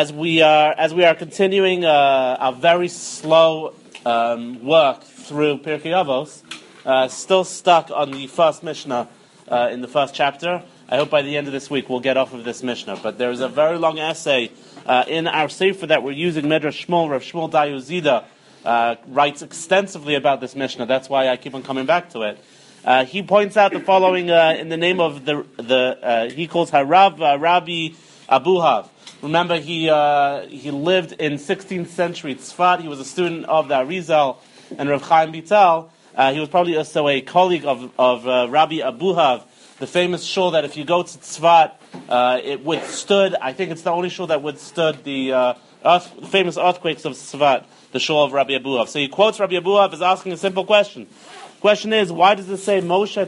As we are continuing a very slow work through Pirkei Avos, still stuck on the first Mishnah in the first chapter. I hope by the end of this week we'll get off of this Mishnah. But there is a very long essay in our Sefer that we're using, Midrash Shmuel. Rav Shmuel Dayuzida writes extensively about this Mishnah. That's why I keep on coming back to it. He points out the following in the name of he calls Harav Rabbi Abuhav. Remember, he lived in 16th century Tzfat. He was a student of the Arizal and Rav Chaim Vital. He was probably also a colleague of Rabbi Abuhav, the famous shul that if you go to Tzfat, it withstood. I think it's the only shul that withstood the famous earthquakes of Tzfat, the shul of Rabbi Abuhav. So he quotes Rabbi Abuhav as asking a simple question. Question is, why does it say Moshe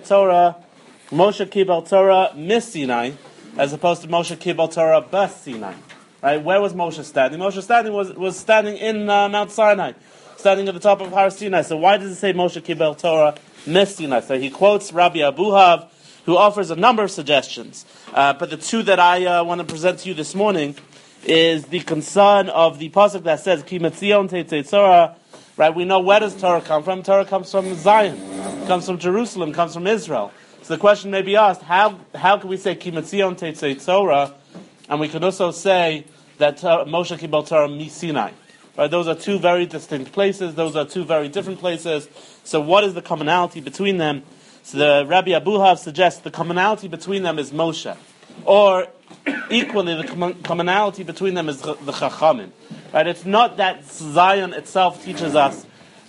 Kibel Torah mis Sinai, as opposed to Moshe Kibel Torah bas Sinai? Right? Where was Moshe standing? Moshe was standing in Mount Sinai, standing at the top of Har Sinai. So why does it say Moshe Kibel Torah mis Sinai? So he quotes Rabbi Abuhav, who offers a number of suggestions. But the two that I want to present to you this morning is the concern of the pasuk that says Ki Metzion Teitzei Torah. Right? We know, where does Torah come from? Torah comes from Zion, it comes from Jerusalem, it comes from Israel. So the question may be asked: How can we say Ki Metzion Teitzei Torah, and we can also say that Moshe Kibel Torah mi Sinai? Right? Those are two very distinct places. Those are two very different places. So what is the commonality between them? So the Rabbi Abuhav suggests the commonality between them is Moshe, or equally the commonality between them is the Chachamim. Right? It's not that Zion itself teaches us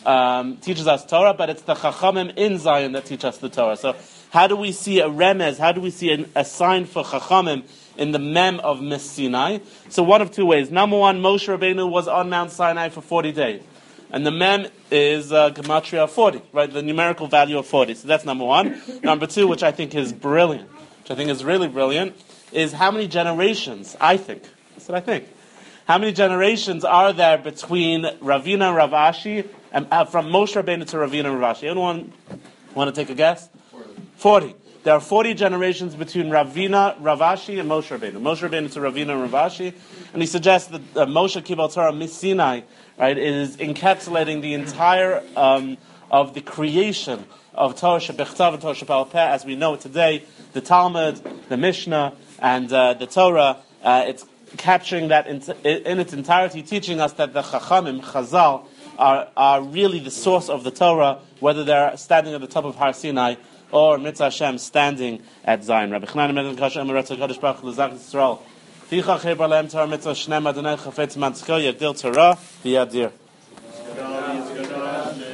Torah, but it's the Chachamim in Zion that teach us the Torah. So how do we see a remez? How do we see a sign for Chachamim in the mem of Mis Sinai? So one of two ways. Number one, Moshe Rabbeinu was on Mount Sinai for 40 days. And the mem is gematria of 40, right? The numerical value of 40. So that's number one. Number two, which I think is brilliant, which I think is really brilliant, is how many generations, I think, that's what I think. How many generations are there between Ravina and Rav Ashi, and from Moshe Rabbeinu to Ravina and Rav Ashi? Anyone want to take a guess? 40. There are 40 generations between Ravina, Rav Ashi, and Moshe Rabbeinu. Moshe Rabbeinu to Ravina and Rav Ashi. And he suggests that Moshe Kibel Torah mis Sinai, right, is encapsulating the entire of the creation of Torah Shebechtav and Torah Sheba'al Peh as we know it today, the Talmud, the Mishnah, and the Torah. It's capturing that in its entirety, teaching us that the Chachamim, Chazal, are really the source of the Torah, whether they're standing at the top of Har Sinai or Mitzvah Hashem standing at Zion. Rabbi Chanan Medin Kasha Emirat HaKadosh Baruch Hu L'Zach Yisrael Ticha Chebar Lehem Torah Mitzvah Shnem Adonai Chafetz Mantzko Yagdil Torah V'Yadir.